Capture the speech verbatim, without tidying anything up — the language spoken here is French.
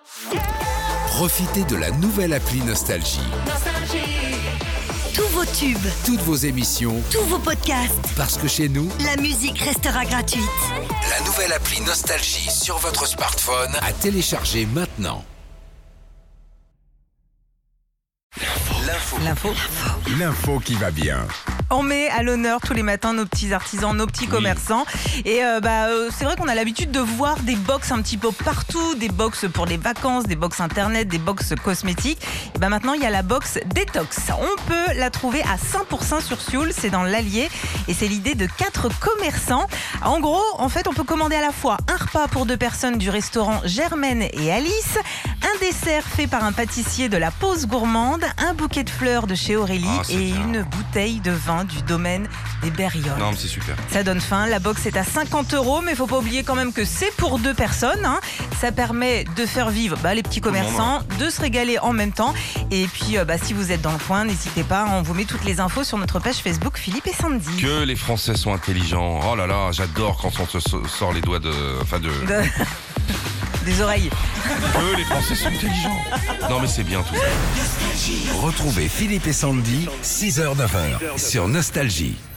Profitez de la nouvelle appli Nostalgie. Tous vos tubes, Toutes vos émissions, tous vos podcasts, parce que chez nous, la musique restera gratuite. la nouvelle appli Nostalgie sur votre smartphone à télécharger maintenant. L'info. L'info. L'info qui va bien. On met à l'honneur tous les matins nos petits artisans, nos petits commerçants. Et euh, bah, euh, c'est vrai qu'on a l'habitude de voir des box un petit peu partout, des box pour les vacances, des box internet, des box cosmétiques. Et bah maintenant, il y a la box détox. On peut la trouver à Saint-Pourçain sur Sioule, c'est dans l'Allier. Et c'est l'idée de quatre commerçants. En gros, en fait, on peut commander à la fois un repas pour deux personnes du restaurant Germaine et Alice, un dessert fait par un pâtissier de la Pause Gourmande, un bouquet de fleurs de chez Aurélie Ah, c'est et bien. une bouteille de vin du domaine des Berrioles. Non, mais c'est super. Ça donne faim. La box est à cinquante euros, mais il faut pas oublier quand même que c'est pour deux personnes. Hein. Ça permet de faire vivre bah, les petits commerçants, de se régaler en même temps. Et puis, euh, bah, si vous êtes dans le coin, n'hésitez pas. On vous met toutes les infos sur notre page Facebook Philippe et Sandy. Que les Français sont intelligents. Oh là là, j'adore quand on se sort les doigts de... Enfin de... De- Des oreilles. Que les Français sont intelligents. Non mais c'est bien tout ça. Retrouvez Philippe et Sandy, six heures neuf heures sur Nostalgie.